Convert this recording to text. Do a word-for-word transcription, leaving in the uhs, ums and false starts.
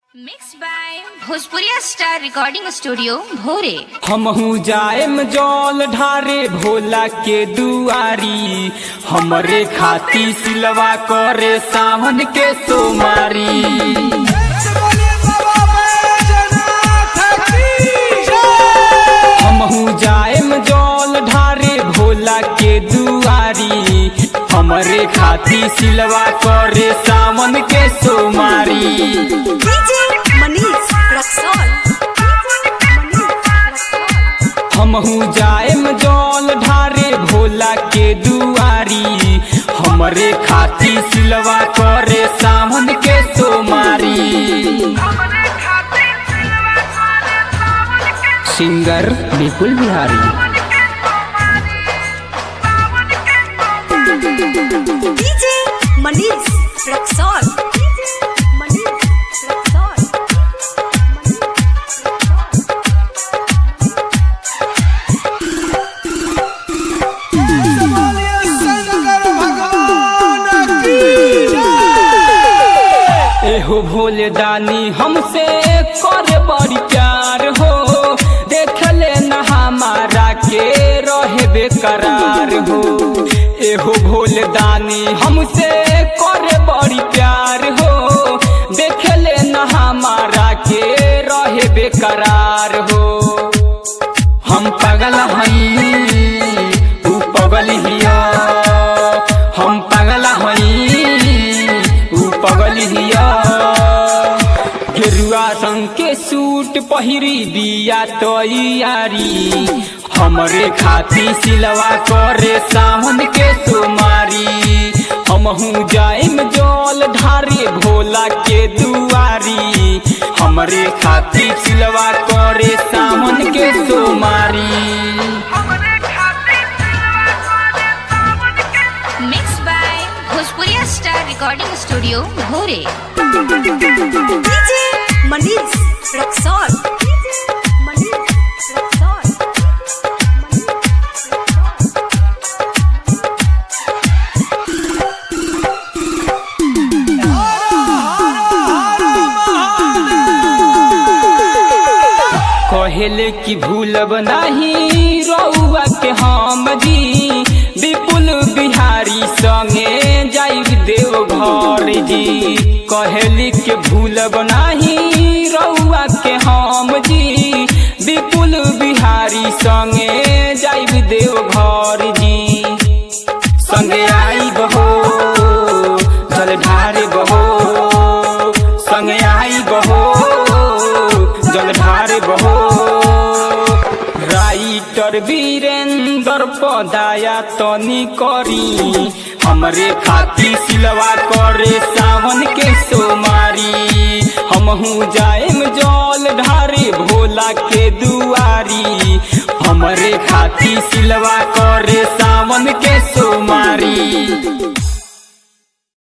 Mix by Bhojpuriya star recording studio Bhore. हमहू जाएम जल ढारे भोला के दुआरी, हमरे खाती सिलवा करे सावन के सोमारी। हमहू जाएम जल ढारे भोला के दुआरी, हमरे खाती सिलवा करे सावन के सोमारी। हमहू जाएम जल ढारे भोला के दुआरी, हमरे खाती सिलवा करे सावन के सोमारी। सिंगर विपुल बिहारी। डीजे मनीष रक्सौल। एहो भोले दानी हमसे करे बड़ी प्यार हो, देख ले न हमारा के रहे बेकरार हो। एहो भोले दानी हमसे करे बड़ी प्यार हो, देख ले न हमारा के रहे बेकरार हो। हम पागल हई तू पगल हिया, हम पागल हई तू पगल हिया। गेरुआ रंग के सूट पहिरी दिया तैयारी, हमरे खाती सिलवा करे सावन के सोमारी। हमहू जाएम जल ढारे भोला के दुआरी, हमरे खाती सिलवा करे सावन के सोमारी। Mix by Bhojpuriya star recording studio Bhore. DJ Manish Raxaul. कहेले की भूलब नहीं रउआ के हम जी, विपुल बिहारी संगे जाइब देव घर जी। कहेली के भूलब नहीं रउआ के हम जी, विपुल बिहारी संगे जाइब देव घर जी। संगे आई बहो जल ढारे बहो, संगे आई बहो जल ढारे बहो। राइटर वीरेंद्र पदाया तनी करी, हमरे खाती सिलवा करे सावन के सोमारी। हमहू जाएम जल ढारे भोला के दुआरी, हमरे खाती सिलवा करे सावन के